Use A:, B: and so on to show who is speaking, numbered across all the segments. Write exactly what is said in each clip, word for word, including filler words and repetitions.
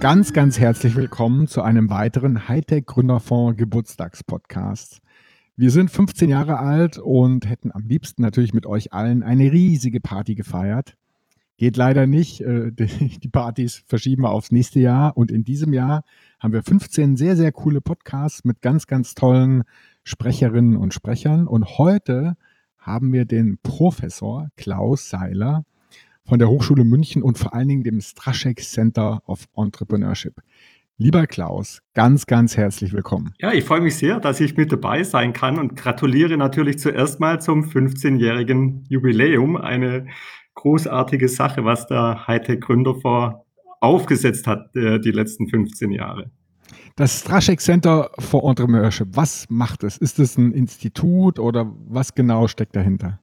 A: Ganz, ganz herzlich willkommen zu einem weiteren Hightech-Gründerfonds Geburtstagspodcast. Wir sind fünfzehn Jahre alt und hätten am liebsten natürlich mit euch allen eine riesige Party gefeiert. Geht leider nicht. äh, Die die Partys verschieben wir aufs nächste Jahr. Und in diesem Jahr haben wir fünfzehn sehr, sehr coole Podcasts mit ganz, ganz tollen Sprecherinnen und Sprechern. Und heute haben wir den Professor Klaus Seiler von der Hochschule München und vor allen Dingen dem Straschek Center of Entrepreneurship. Lieber Klaus, ganz, ganz herzlich willkommen.
B: Ja, ich freue mich sehr, dass ich mit dabei sein kann und gratuliere natürlich zuerst mal zum fünfzehnjährigen Jubiläum. Eine großartige Sache, was der Hightech-Gründerfonds aufgesetzt hat, äh, die letzten fünfzehn Jahre.
A: Das Straschek Center for Entrepreneurship, was macht es? Ist es ein Institut oder was genau steckt dahinter?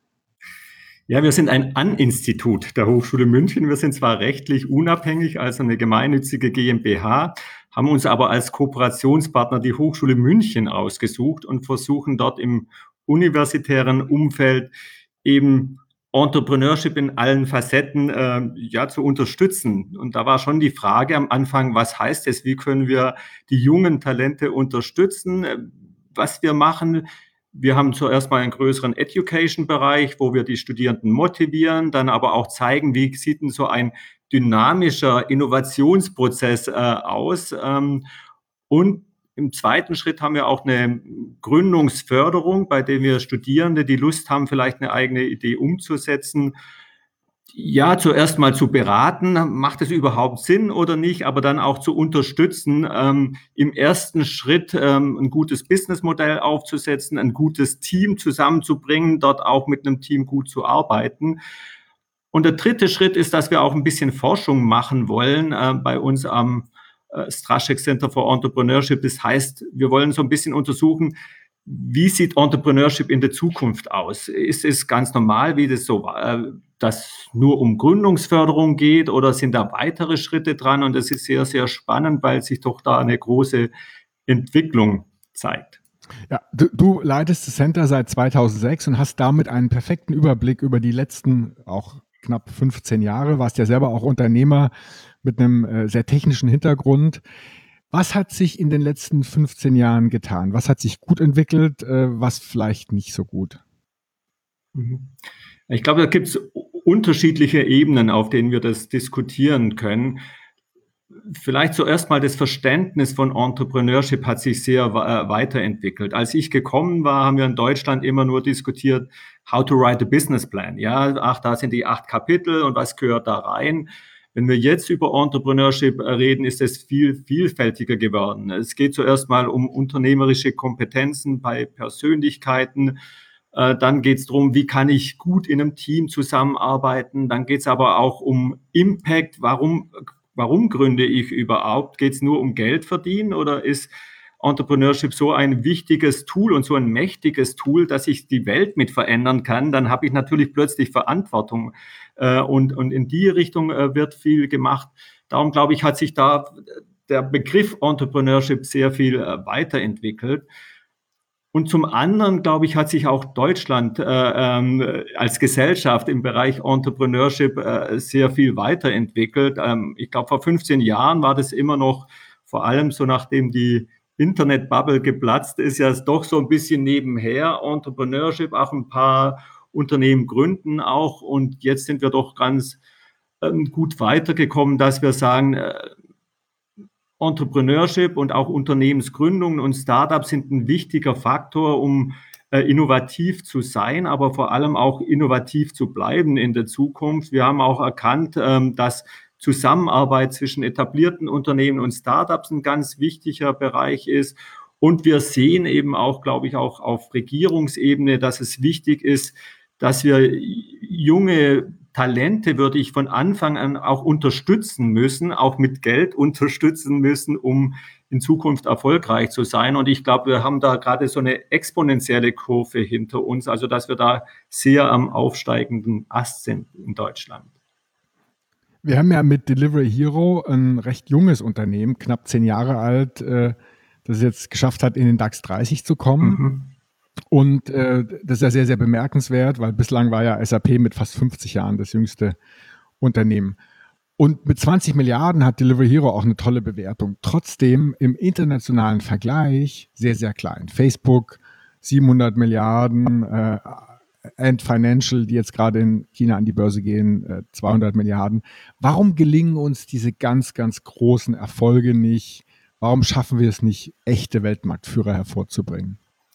B: Ja, wir sind ein An-Institut der Hochschule München. Wir sind zwar rechtlich unabhängig, also eine gemeinnützige GmbH, haben uns aber als Kooperationspartner die Hochschule München ausgesucht und versuchen dort im universitären Umfeld eben Entrepreneurship in allen Facetten äh, ja, zu unterstützen. Und da war schon die Frage am Anfang, was heißt es, wie können wir die jungen Talente unterstützen, was wir machen. Wir haben zuerst mal einen größeren Education-Bereich, wo wir die Studierenden motivieren, dann aber auch zeigen, wie sieht denn so ein dynamischer Innovationsprozess äh, aus. Ähm, und im zweiten Schritt haben wir auch eine Gründungsförderung, bei der wir Studierende, die Lust haben, vielleicht eine eigene Idee umzusetzen, ja, zuerst mal zu beraten, macht es überhaupt Sinn oder nicht, aber dann auch zu unterstützen, ähm, im ersten Schritt ähm, ein gutes Businessmodell aufzusetzen, ein gutes Team zusammenzubringen, dort auch mit einem Team gut zu arbeiten. Und der dritte Schritt ist, dass wir auch ein bisschen Forschung machen wollen äh, bei uns am äh, Straschek Center for Entrepreneurship. Das heißt, wir wollen so ein bisschen untersuchen, wie sieht Entrepreneurship in der Zukunft aus? Ist es ganz normal, wie das so war, dass nur um Gründungsförderung geht oder sind da weitere Schritte dran? Und das ist sehr, sehr spannend, weil sich doch da eine große Entwicklung zeigt.
A: Ja, du, du leitest das Center seit zweitausendsechs und hast damit einen perfekten Überblick über die letzten auch knapp fünfzehn Jahre, warst ja selber auch Unternehmer mit einem äh, sehr technischen Hintergrund. Was hat sich in den letzten fünfzehn Jahren getan? Was hat sich gut entwickelt, äh, was vielleicht nicht so gut?
B: Ich glaube, da gibt es unterschiedliche Ebenen, auf denen wir das diskutieren können. Vielleicht zuerst mal das Verständnis von Entrepreneurship hat sich sehr äh, weiterentwickelt. Als ich gekommen war, haben wir in Deutschland immer nur diskutiert, how to write a business plan. Ja, ach, da sind die acht Kapitel und was gehört da rein? Wenn wir jetzt über Entrepreneurship reden, ist es viel vielfältiger geworden. Es geht zuerst mal um unternehmerische Kompetenzen bei Persönlichkeiten. Dann geht es darum, wie kann ich gut in einem Team zusammenarbeiten. Dann geht es aber auch um Impact. Warum, warum gründe ich überhaupt? Geht es nur um Geld verdienen oder ist Entrepreneurship so ein wichtiges Tool und so ein mächtiges Tool, dass ich die Welt mit verändern kann? Dann habe ich natürlich plötzlich Verantwortung. Und, und in die Richtung äh, wird viel gemacht. Darum, glaube ich, hat sich da der Begriff Entrepreneurship sehr viel äh, weiterentwickelt. Und zum anderen, glaube ich, hat sich auch Deutschland äh, ähm, als Gesellschaft im Bereich Entrepreneurship äh, sehr viel weiterentwickelt. Ähm, ich glaube, vor fünfzehn Jahren war das immer noch, vor allem so nachdem die Internetbubble geplatzt ist, ja doch so ein bisschen nebenher. Entrepreneurship, auch ein paar Unternehmen gründen auch. Und jetzt sind wir doch ganz ähm, gut weitergekommen, dass wir sagen, äh, Entrepreneurship und auch Unternehmensgründungen und Startups sind ein wichtiger Faktor, um äh, innovativ zu sein, aber vor allem auch innovativ zu bleiben in der Zukunft. Wir haben auch erkannt, ähm, dass Zusammenarbeit zwischen etablierten Unternehmen und Startups ein ganz wichtiger Bereich ist. Und wir sehen eben auch, glaube ich, auch auf Regierungsebene, dass es wichtig ist, dass wir junge Talente, würde ich von Anfang an auch unterstützen müssen, auch mit Geld unterstützen müssen, um in Zukunft erfolgreich zu sein. Und ich glaube, wir haben da gerade so eine exponentielle Kurve hinter uns, also dass wir da sehr am aufsteigenden Ast sind in Deutschland.
A: Wir haben ja mit Delivery Hero ein recht junges Unternehmen, knapp zehn Jahre alt, äh, das es jetzt geschafft hat, in den DAX dreißig zu kommen. Mhm. Und äh, das ist ja sehr, sehr bemerkenswert, weil bislang war ja S A P mit fast fünfzig Jahren das jüngste Unternehmen. Und mit zwanzig Milliarden hat Delivery Hero auch eine tolle Bewertung. Trotzdem im internationalen Vergleich sehr, sehr klein. Facebook siebenhundert Milliarden, äh, Ant Financial, die jetzt gerade in China an die Börse gehen, äh, zweihundert Milliarden. Warum gelingen uns diese ganz, ganz großen Erfolge nicht? Warum schaffen wir es nicht, echte Weltmarktführer hervorzubringen?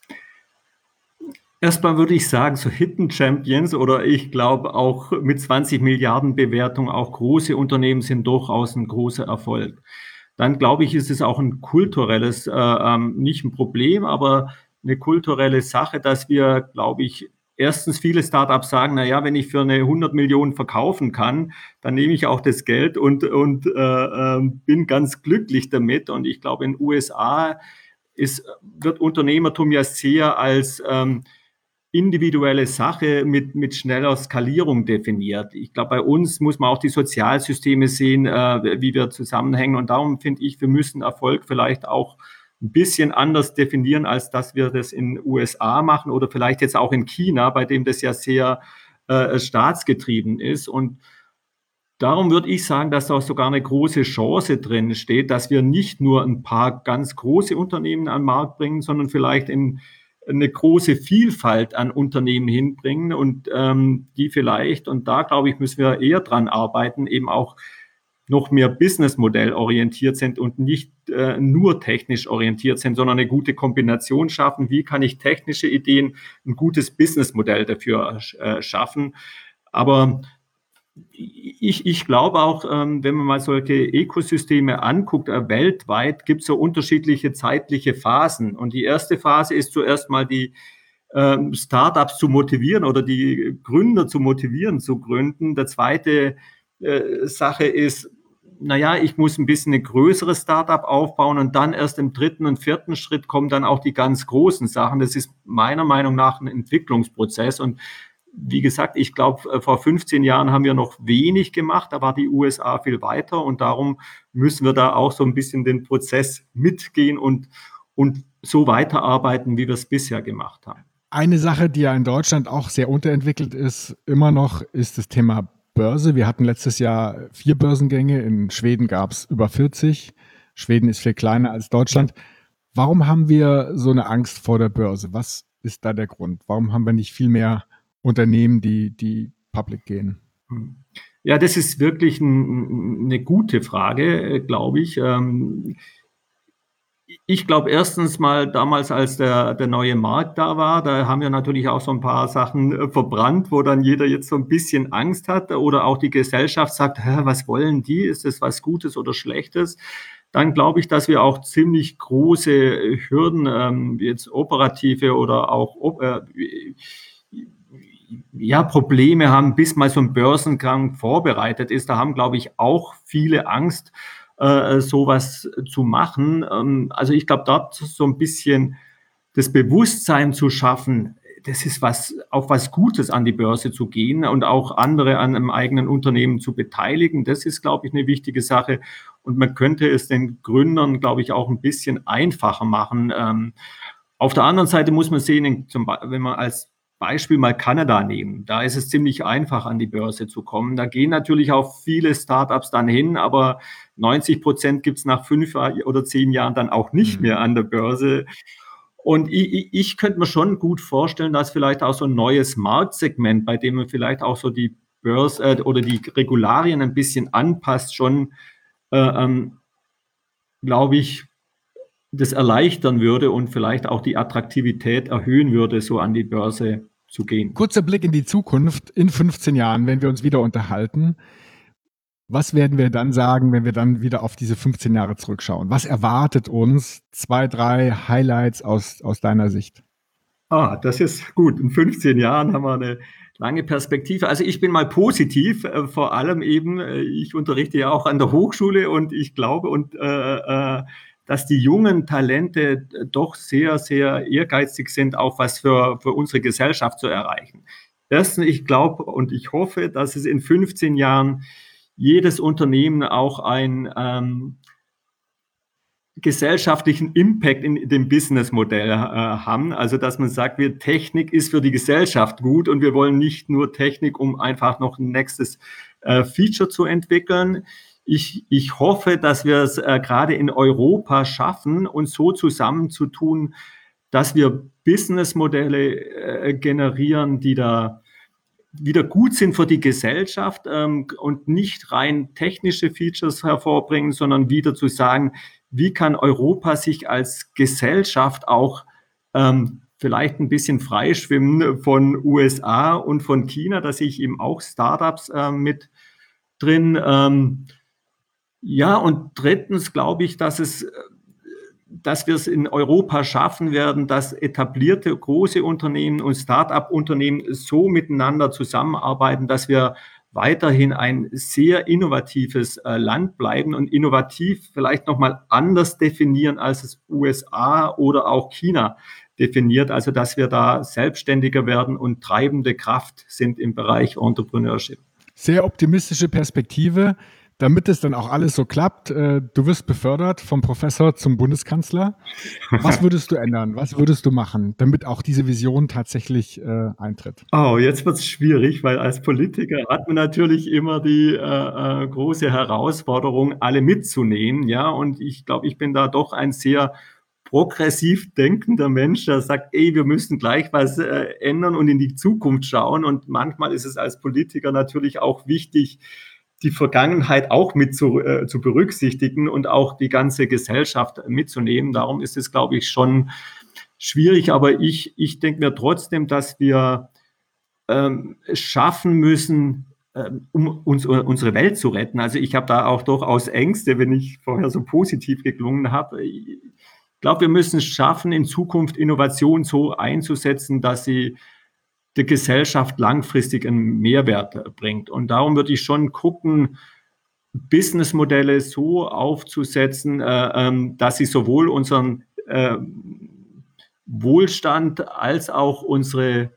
B: Erstmal würde ich sagen, so Hidden Champions oder ich glaube auch mit zwanzig Milliarden Bewertung auch große Unternehmen sind durchaus ein großer Erfolg. Dann glaube ich, ist es auch ein kulturelles, äh, ähm, nicht ein Problem, aber eine kulturelle Sache, dass wir, glaube ich, erstens viele Startups sagen, na ja, wenn ich für eine hundert Millionen verkaufen kann, dann nehme ich auch das Geld und, und äh, äh, bin ganz glücklich damit. Und ich glaube, in den U S A ist, wird Unternehmertum ja sehr als ähm, individuelle Sache mit, mit schneller Skalierung definiert. Ich glaube, bei uns muss man auch die Sozialsysteme sehen, äh, wie wir zusammenhängen. Und darum finde ich, wir müssen Erfolg vielleicht auch ein bisschen anders definieren, als dass wir das in U S A machen oder vielleicht jetzt auch in China, bei dem das ja sehr äh, staatsgetrieben ist. Und darum würde ich sagen, dass da sogar eine große Chance drin steht, dass wir nicht nur ein paar ganz große Unternehmen an den Markt bringen, sondern vielleicht in eine große Vielfalt an Unternehmen hinbringen und ähm, die vielleicht, und da glaube ich, müssen wir eher dran arbeiten, eben auch noch mehr Businessmodell orientiert sind und nicht äh, nur technisch orientiert sind, sondern eine gute Kombination schaffen. Wie kann ich technische Ideen, ein gutes Businessmodell dafür äh, schaffen? Aber Ich, ich glaube auch, ähm, wenn man mal solche Ökosysteme anguckt, äh, weltweit gibt es so unterschiedliche zeitliche Phasen. Und die erste Phase ist zuerst mal die ähm, Startups zu motivieren oder die Gründer zu motivieren, zu gründen. Der zweite äh, Sache ist, naja, ich muss ein bisschen ein größeres Startup aufbauen und dann erst im dritten und vierten Schritt kommen dann auch die ganz großen Sachen. Das ist meiner Meinung nach ein Entwicklungsprozess. Und wie gesagt, ich glaube, vor fünfzehn Jahren haben wir noch wenig gemacht, da war die U S A viel weiter und darum müssen wir da auch so ein bisschen den Prozess mitgehen und, und so weiterarbeiten, wie wir es bisher gemacht haben.
A: Eine Sache, die ja in Deutschland auch sehr unterentwickelt ist, immer noch, ist das Thema Börse. Wir hatten letztes Jahr vier Börsengänge, in Schweden gab es über vierzig. Schweden ist viel kleiner als Deutschland. Warum haben wir so eine Angst vor der Börse? Was ist da der Grund? Warum haben wir nicht viel mehr Unternehmen, die, die public gehen?
B: Ja, das ist wirklich ein, eine gute Frage, glaube ich. Ich glaube erstens mal, damals, als der, der neue Markt da war, da haben wir natürlich auch so ein paar Sachen verbrannt, wo dann jeder jetzt so ein bisschen Angst hat oder auch die Gesellschaft sagt, hä, was wollen die? Ist das was Gutes oder Schlechtes? Dann glaube ich, dass wir auch ziemlich große Hürden, ähm, jetzt operative oder auch äh, ja, Probleme haben, bis mal so ein Börsengang vorbereitet ist. Da haben, glaube ich, auch viele Angst, äh, sowas zu machen. Ähm, also ich glaube, dort so ein bisschen das Bewusstsein zu schaffen, das ist was, auch was Gutes, an die Börse zu gehen und auch andere an einem eigenen Unternehmen zu beteiligen. Das ist, glaube ich, eine wichtige Sache. Und man könnte es den Gründern, glaube ich, auch ein bisschen einfacher machen. Ähm, auf der anderen Seite muss man sehen, zum Beispiel, wenn man als Beispiel mal Kanada nehmen. Da ist es ziemlich einfach, an die Börse zu kommen. Da gehen natürlich auch viele Startups dann hin, aber neunzig Prozent gibt es nach fünf oder zehn Jahren dann auch nicht mehr an der Börse. Und ich, ich könnte mir schon gut vorstellen, dass vielleicht auch so ein neues Marktsegment, bei dem man vielleicht auch so die Börse äh, oder die Regularien ein bisschen anpasst, schon, äh, ähm, glaube ich, das erleichtern würde und vielleicht auch die Attraktivität erhöhen würde, so an die Börse zu gehen.
A: Kurzer Blick in die Zukunft, in fünfzehn Jahren, wenn wir uns wieder unterhalten. Was werden wir dann sagen, wenn wir dann wieder auf diese fünfzehn Jahre zurückschauen? Was erwartet uns? Zwei, drei Highlights aus, aus deiner Sicht?
B: Ah, das ist gut. In fünfzehn Jahren haben wir eine lange Perspektive. Also ich bin mal positiv, äh, vor allem eben, äh, ich unterrichte ja auch an der Hochschule und ich glaube, und äh, äh, dass die jungen Talente doch sehr, sehr ehrgeizig sind, auch was für, für unsere Gesellschaft zu erreichen. Erstens, ich glaube und ich hoffe, dass es in fünfzehn Jahren jedes Unternehmen auch ein ähm, gesellschaftlichen Impact in dem Businessmodell äh, haben. Also, dass man sagt, wir, Technik ist für die Gesellschaft gut und wir wollen nicht nur Technik, um einfach noch ein nächstes äh, Feature zu entwickeln. Ich, ich hoffe, dass wir es äh, gerade in Europa schaffen, uns so zusammenzutun, dass wir Businessmodelle äh, generieren, die da wieder gut sind für die Gesellschaft ähm, und nicht rein technische Features hervorbringen, sondern wieder zu sagen, wie kann Europa sich als Gesellschaft auch ähm, vielleicht ein bisschen freischwimmen von U S A und von China, da sehe ich eben auch Startups äh, mit drin. Ähm, ja, und drittens glaube ich, dass es dass wir es in Europa schaffen werden, dass etablierte große Unternehmen und Start-up-Unternehmen so miteinander zusammenarbeiten, dass wir weiterhin ein sehr innovatives äh, Land bleiben und innovativ vielleicht nochmal anders definieren, als es U S A oder auch China definiert. Also dass wir da selbstständiger werden und treibende Kraft sind im Bereich Entrepreneurship.
A: Sehr optimistische Perspektive. Damit es dann auch alles so klappt, äh, du wirst befördert vom Professor zum Bundeskanzler. Was würdest du ändern? Was würdest du machen, damit auch diese Vision tatsächlich äh, eintritt?
B: Oh, jetzt wird es schwierig, weil als Politiker hat man natürlich immer die äh, äh, große Herausforderung, alle mitzunehmen. Ja, und ich glaube, ich bin da doch ein sehr progressiv denkender Mensch, der sagt, ey, wir müssen gleich was äh, ändern und in die Zukunft schauen. Und manchmal ist es als Politiker natürlich auch wichtig, die Vergangenheit auch mit zu, äh, zu berücksichtigen und auch die ganze Gesellschaft mitzunehmen. Darum ist es, glaube ich, schon schwierig. Aber ich, ich denke mir trotzdem, dass wir ähm, schaffen müssen, ähm, um uns, unsere Welt zu retten. Also ich habe da auch durchaus Ängste, wenn ich vorher so positiv geklungen habe. Ich glaube, wir müssen es schaffen, in Zukunft Innovation so einzusetzen, dass sie der Gesellschaft langfristig einen Mehrwert bringt. Und darum würde ich schon gucken, Businessmodelle so aufzusetzen, äh, ähm, dass sie sowohl unseren äh, Wohlstand als auch unsere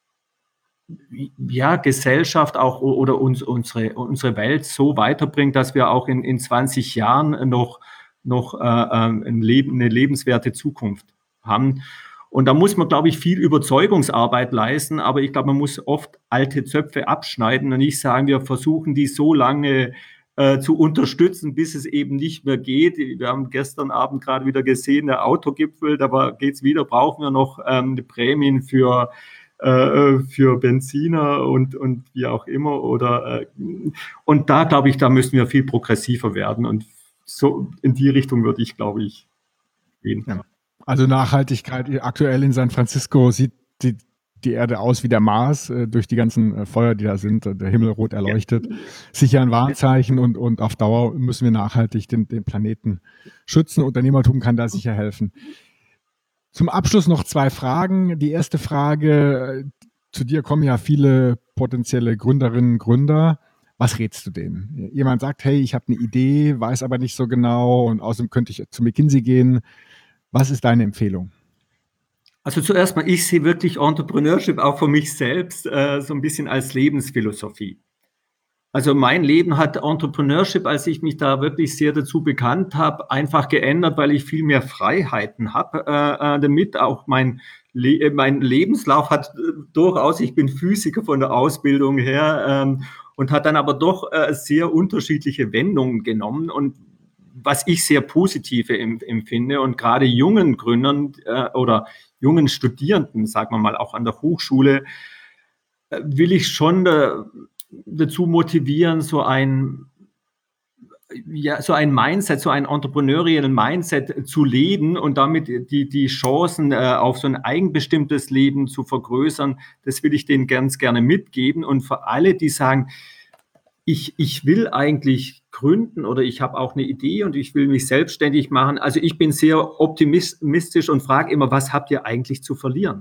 B: ja, Gesellschaft auch oder uns, unsere, unsere Welt so weiterbringt, dass wir auch in, in zwanzig Jahren noch, noch äh, ein Leben, eine lebenswerte Zukunft haben. Und da muss man, glaube ich, viel Überzeugungsarbeit leisten, aber ich glaube, man muss oft alte Zöpfe abschneiden und nicht sagen, wir versuchen die so lange äh, zu unterstützen, bis es eben nicht mehr geht. Wir haben gestern Abend gerade wieder gesehen, der Autogipfel, da geht es wieder, brauchen wir noch ähm, Prämien für, äh, für Benziner und, und wie auch immer. Oder, äh, und da, glaube ich, da müssen wir viel progressiver werden und so in die Richtung würde ich, glaube ich, gehen.
A: Ja. Also Nachhaltigkeit, aktuell in San Francisco sieht die, die Erde aus wie der Mars, äh, durch die ganzen äh, Feuer, die da sind, äh, der Himmel rot erleuchtet. Ja. Sicher ein Warnzeichen und, und auf Dauer müssen wir nachhaltig den, den Planeten schützen. Unternehmertum kann da sicher helfen. Zum Abschluss noch zwei Fragen. Die erste Frage, äh, zu dir kommen ja viele potenzielle Gründerinnen, Gründer. Was rätst du denen? Jemand sagt, hey, ich habe eine Idee, weiß aber nicht so genau und außerdem könnte ich zu McKinsey gehen. Was ist deine Empfehlung?
B: Also zuerst mal, ich sehe wirklich Entrepreneurship auch für mich selbst äh, so ein bisschen als Lebensphilosophie. Also mein Leben hat Entrepreneurship, als ich mich da wirklich sehr dazu bekannt habe, einfach geändert, weil ich viel mehr Freiheiten habe äh, damit. Auch mein, Le- mein Lebenslauf hat äh, durchaus, ich bin Physiker von der Ausbildung her ähm, und hat dann aber doch äh, sehr unterschiedliche Wendungen genommen und was ich sehr positive empfinde und gerade jungen Gründern äh, oder jungen Studierenden, sagen wir mal, auch an der Hochschule, äh, will ich schon äh, dazu motivieren, so ein, ja, so ein Mindset, so ein entrepreneurialen Mindset zu leben und damit die, die Chancen äh, auf so ein eigenbestimmtes Leben zu vergrößern. Das will ich denen ganz gerne mitgeben. Und für alle, die sagen, ich, ich will eigentlich gründen oder ich habe auch eine Idee und ich will mich selbstständig machen. Also ich bin sehr optimistisch und frage immer, was habt ihr eigentlich zu verlieren?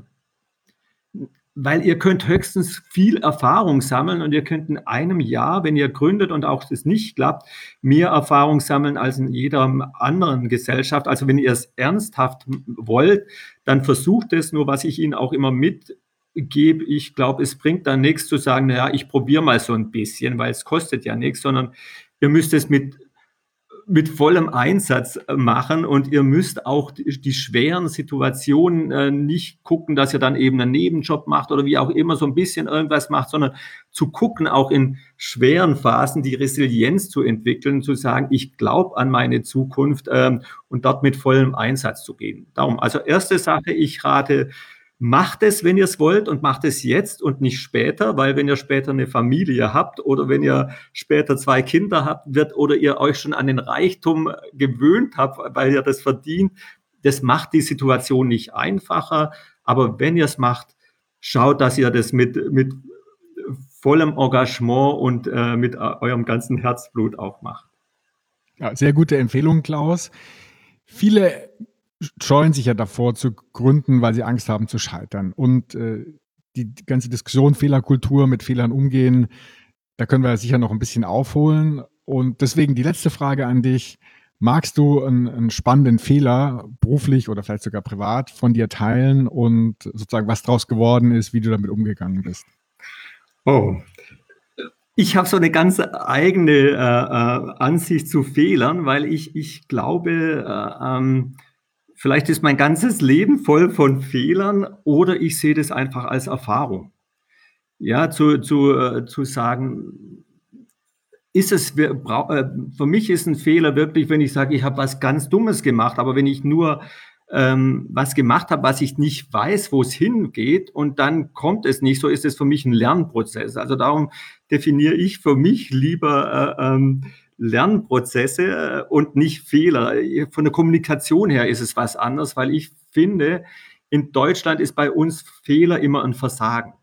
B: Weil ihr könnt höchstens viel Erfahrung sammeln und ihr könnt in einem Jahr, wenn ihr gründet und auch das nicht klappt, mehr Erfahrung sammeln als in jeder anderen Gesellschaft. Also wenn ihr es ernsthaft wollt, dann versucht es. Nur was ich Ihnen auch immer mitgebe, ich glaube, es bringt dann nichts zu sagen, naja, ich probiere mal so ein bisschen, weil es kostet ja nichts, sondern ihr müsst es mit mit vollem Einsatz machen und ihr müsst auch die, die schweren Situationen äh, nicht gucken, dass ihr dann eben einen Nebenjob macht oder wie auch immer so ein bisschen irgendwas macht, sondern zu gucken, auch in schweren Phasen die Resilienz zu entwickeln, zu sagen, ich glaube an meine Zukunft ähm, und dort mit vollem Einsatz zu gehen. Darum, also erste Sache, ich rate, macht es, wenn ihr es wollt und macht es jetzt und nicht später, weil wenn ihr später eine Familie habt oder wenn ihr später zwei Kinder habt, wird oder ihr euch schon an den Reichtum gewöhnt habt, weil ihr das verdient, das macht die Situation nicht einfacher. Aber wenn ihr es macht, schaut, dass ihr das mit, mit vollem Engagement und äh, mit eurem ganzen Herzblut auch macht.
A: Ja, sehr gute Empfehlung, Klaus. Viele scheuen sich ja davor zu gründen, weil sie Angst haben zu scheitern. Und äh, die, die ganze Diskussion Fehlerkultur, mit Fehlern umgehen, da können wir sicher noch ein bisschen aufholen. Und deswegen die letzte Frage an dich. Magst du einen, einen spannenden Fehler, beruflich oder vielleicht sogar privat, von dir teilen und sozusagen, was daraus geworden ist, wie du damit umgegangen bist?
B: Oh, ich habe so eine ganz eigene äh, äh, Ansicht zu Fehlern, weil ich, ich glaube, äh, ähm, vielleicht ist mein ganzes Leben voll von Fehlern oder ich sehe das einfach als Erfahrung. Ja, zu, zu, äh, zu sagen, ist es, wir brau- äh, für mich ist ein Fehler wirklich, wenn ich sage, ich habe was ganz Dummes gemacht, aber wenn ich nur ähm, was gemacht habe, was ich nicht weiß, wo es hingeht und dann kommt es nicht, so ist es für mich ein Lernprozess. Also darum definiere ich für mich lieber äh, ähm, Lernprozesse äh, und nicht Fehler. Von der Kommunikation her ist es was anderes, weil ich finde, in Deutschland ist bei uns Fehler immer ein Versagen.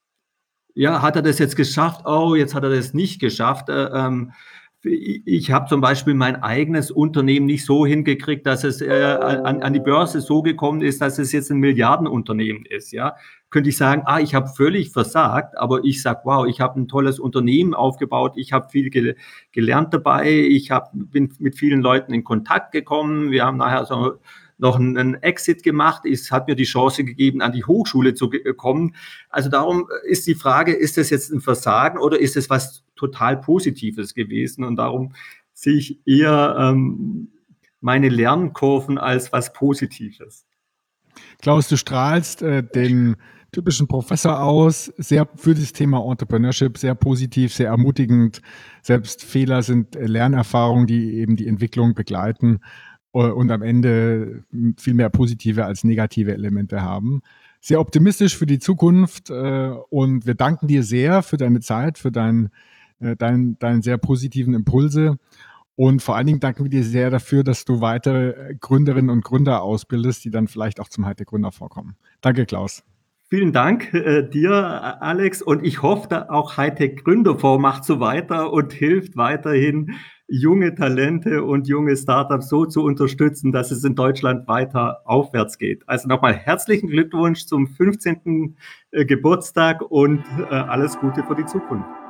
B: Ja, hat er das jetzt geschafft? Oh, jetzt hat er das nicht geschafft. Äh, ähm, ich ich habe zum Beispiel mein eigenes Unternehmen nicht so hingekriegt, dass es äh, an, an die Börse so gekommen ist, dass es jetzt ein Milliardenunternehmen ist. Ja, könnte ich sagen, ah, ich habe völlig versagt, aber ich sage, wow, ich habe ein tolles Unternehmen aufgebaut, ich habe viel gel gelernt dabei, ich hab, bin mit vielen Leuten in Kontakt gekommen, wir haben nachher so noch einen Exit gemacht, es hat mir die Chance gegeben, an die Hochschule zu kommen. Also darum ist die Frage, ist das jetzt ein Versagen oder ist es was total Positives gewesen? Und darum sehe ich eher ähm, meine Lernkurven als was Positives.
A: Klaus, du strahlst äh, den typischen Professor aus, sehr für das Thema Entrepreneurship, sehr positiv, sehr ermutigend. Selbst Fehler sind äh, Lernerfahrungen, die eben die Entwicklung begleiten äh, und am Ende viel mehr positive als negative Elemente haben. Sehr optimistisch für die Zukunft äh, und wir danken dir sehr für deine Zeit, für deinen äh, dein, dein sehr positiven Impulse. Und vor allen Dingen danken wir dir sehr dafür, dass du weitere Gründerinnen und Gründer ausbildest, die dann vielleicht auch zum Hightech-Gründer vorkommen. Danke, Klaus.
B: Vielen Dank äh, dir, Alex. Und ich hoffe, auch Hightech Gründerfonds macht so weiter und hilft weiterhin, junge Talente und junge Startups so zu unterstützen, dass es in Deutschland weiter aufwärts geht. Also nochmal herzlichen Glückwunsch zum fünfzehnten Geburtstag und äh, alles Gute für die Zukunft.